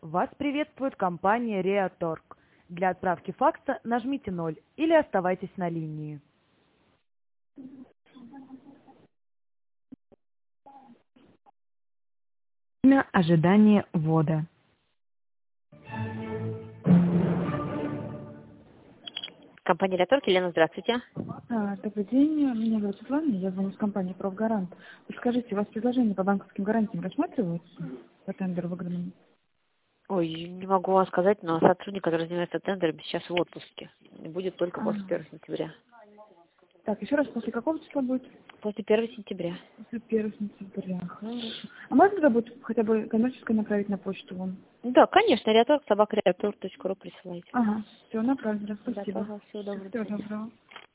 Вас приветствует компания Реаторг. Для отправки факса нажмите 0 или оставайтесь на линии. Время ожидания ввода. Компания «Реаторг», Елена, здравствуйте. Добрый день, меня зовут Светлана, я звоню с компании «Профгарант». Вы скажите, у вас предложения по банковским гарантиям рассматриваются по тендеру выигранному? Ой, не могу вам сказать, но сотрудник, который занимается тендерами, сейчас в отпуске. И будет только после 1 сентября. Так, еще раз, после какого числа будет? После 1 сентября. После 1 сентября, хорошо. А можно тогда будет хотя бы коммерческое направить на почту вам? Да, конечно, реаторг, собака.реаторг.ру присылайте. Ага, все, направлено, Да, спасибо. пожалуйста, всего доброго. Всего доброго.